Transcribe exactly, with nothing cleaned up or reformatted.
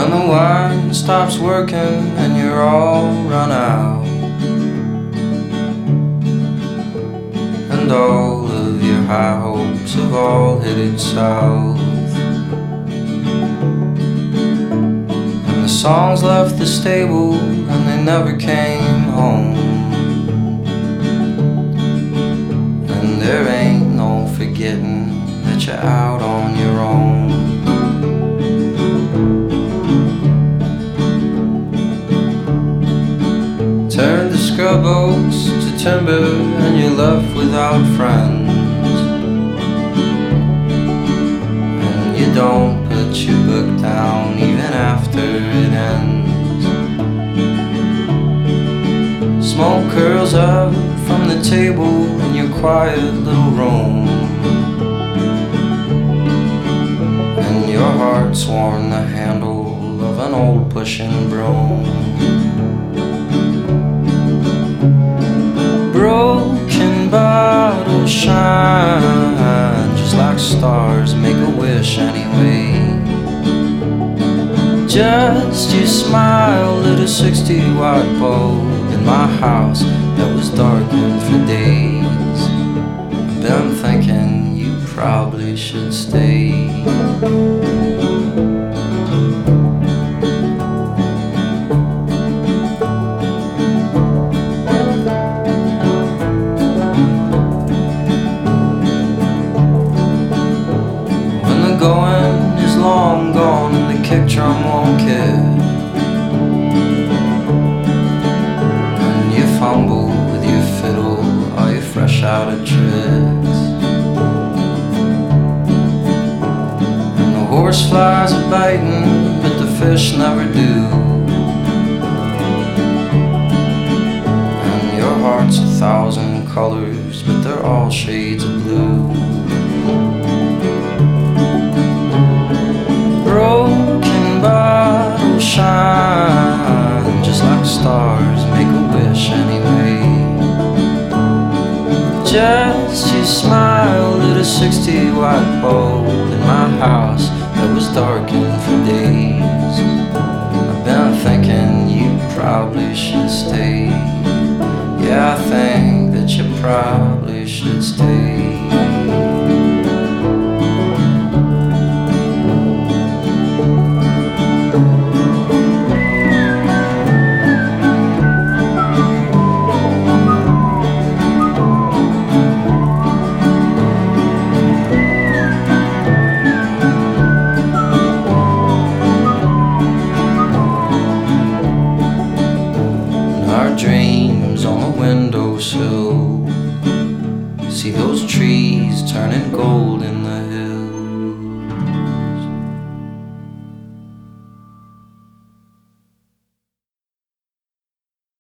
When the wine stops working and you're all run out, and all of your high hopes have all headed south, and the songs left the stable and they never came home, and there ain't no forgetting that you're out on your own. Turn the scrub oaks to timber and you're left without friends, and you don't put your book down even after it ends. Smoke curls up from the table in your quiet little room, and your heart's worn the handle of an old pushing broom. Broken bottles shine just like stars, make a wish anyway. Just you smile lit a sixty watt bulb in my house that was darkened for days. I've been thinking you probably should stay. Going is long gone and the kick drum won't kick, and you fumble with your fiddle, are you fresh out of tricks, and the horse flies are biting but the fish never do, and your heart's a thousand colors but they're all shades of blue. Broken bottles shine just like stars, make a wish anyway. Just you smile lit a sixty watt bulb in my house that was darkened for days. I've been thinking you probably should stay. Yeah, I think that you probably